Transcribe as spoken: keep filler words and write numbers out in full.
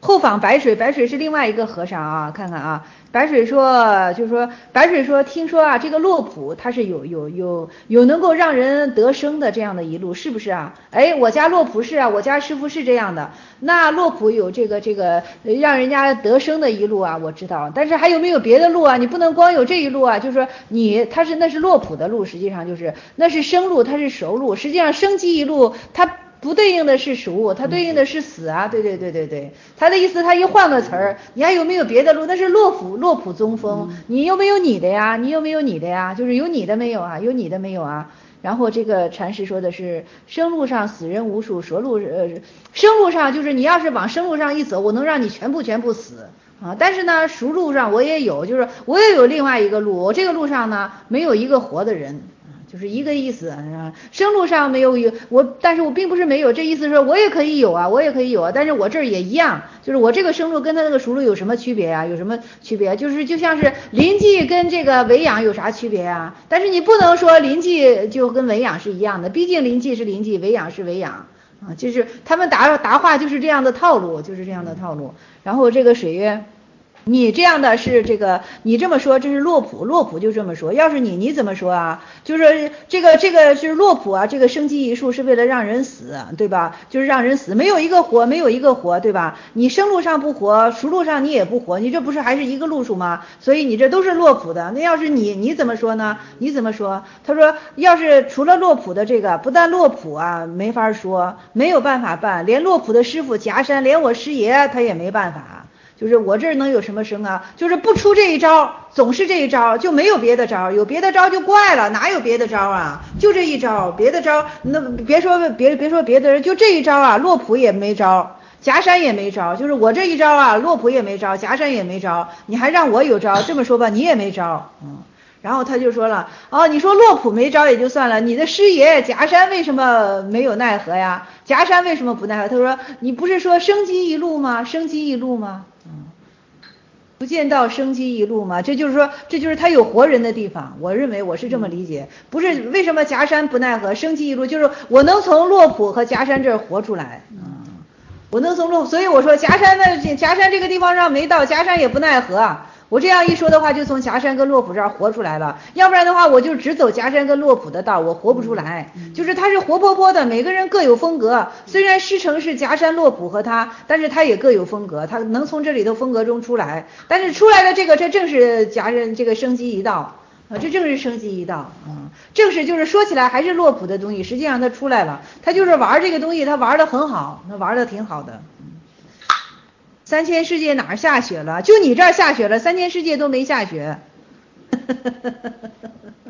后访白水，白水是另外一个和尚啊，看看啊，白水说，就是说，白水说，听说啊，这个洛普他是有有有有能够让人得生的这样的一路，是不是啊？哎，我家洛普是啊，我家师傅是这样的，那洛普有这个这个让人家得生的一路啊，我知道，但是还有没有别的路啊？你不能光有这一路啊，就是说你他是那是洛普的路，实际上就是那是生路，它是熟路，实际上生机一路它。不对应的是熟，它对应的是死啊！对对对对对，他的意思他一换个词儿，你还有没有别的路？那是洛普洛普宗风，你有没有你的呀？你有没有你的呀？就是有你的没有啊？有你的没有啊？然后这个禅师说的是生路上死人无数，熟路呃生路上就是你要是往生路上一走，我能让你全部全部死啊！但是呢，熟路上我也有，就是我也有另外一个路，我这个路上呢没有一个活的人。就是一个意思啊，生路上没有有我，但是我并不是没有，这意思说我也可以有啊，我也可以有啊，但是我这儿也一样，就是我这个生路跟他那个熟路有什么区别啊？有什么区别？就是就像是临济跟这个维养有啥区别啊？但是你不能说临济就跟维养是一样的，毕竟临济是临济，维养是维养啊，就是他们答答话就是这样的套路，就是这样的套路。然后这个水曰。你这样的是这个，你这么说这是洛普，洛普就这么说。要是你，你怎么说啊？就是这个这个是洛普啊，这个生机一术是为了让人死，对吧？就是让人死，没有一个活，没有一个活，对吧？你生路上不活，熟路上你也不活，你这不是还是一个路数吗？所以你这都是洛普的。那要是你，你怎么说呢？你怎么说？他说，要是除了洛普的这个，不但洛普啊没法说，没有办法办，连洛普的师傅夹山，连我师爷他也没办法。就是我这儿能有什么生啊？就是不出这一招，总是这一招，就没有别的招，有别的招就怪了，哪有别的招啊？就这一招，别的招那别说别别说别的人，就这一招啊，洛普也没招，夹山也没招，就是我这一招啊，洛普也没招，夹山也没招，你还让我有招？这么说吧，你也没招，嗯。然后他就说了，哦，你说洛普没招也就算了，你的师爷夹山为什么没有奈何呀？夹山为什么不奈何？他说，你不是说生机一路吗？生机一路吗？嗯，不见到生机一路吗？这就是说，这就是他有活人的地方。我认为我是这么理解，不是为什么夹山不奈何，生机一路就是我能从洛普和夹山这儿活出来。嗯，我能从洛，所以我说夹山的夹山这个地方上没到，夹山也不奈何。我这样一说的话，就从夹山跟洛普这儿活出来了，要不然的话，我就只走夹山跟洛普的道，我活不出来。就是他是活泼泼的，每个人各有风格。虽然师承是夹山洛普和他，但是他也各有风格，他能从这里头风格中出来。但是出来的这个，这正是夹山这个生机一道啊，这正是生机一道啊，正是就是说起来还是洛普的东西，实际上他出来了，他就是玩这个东西，他玩的很好，他玩的挺好的。三千世界哪儿下雪了？就你这儿下雪了，三千世界都没下雪。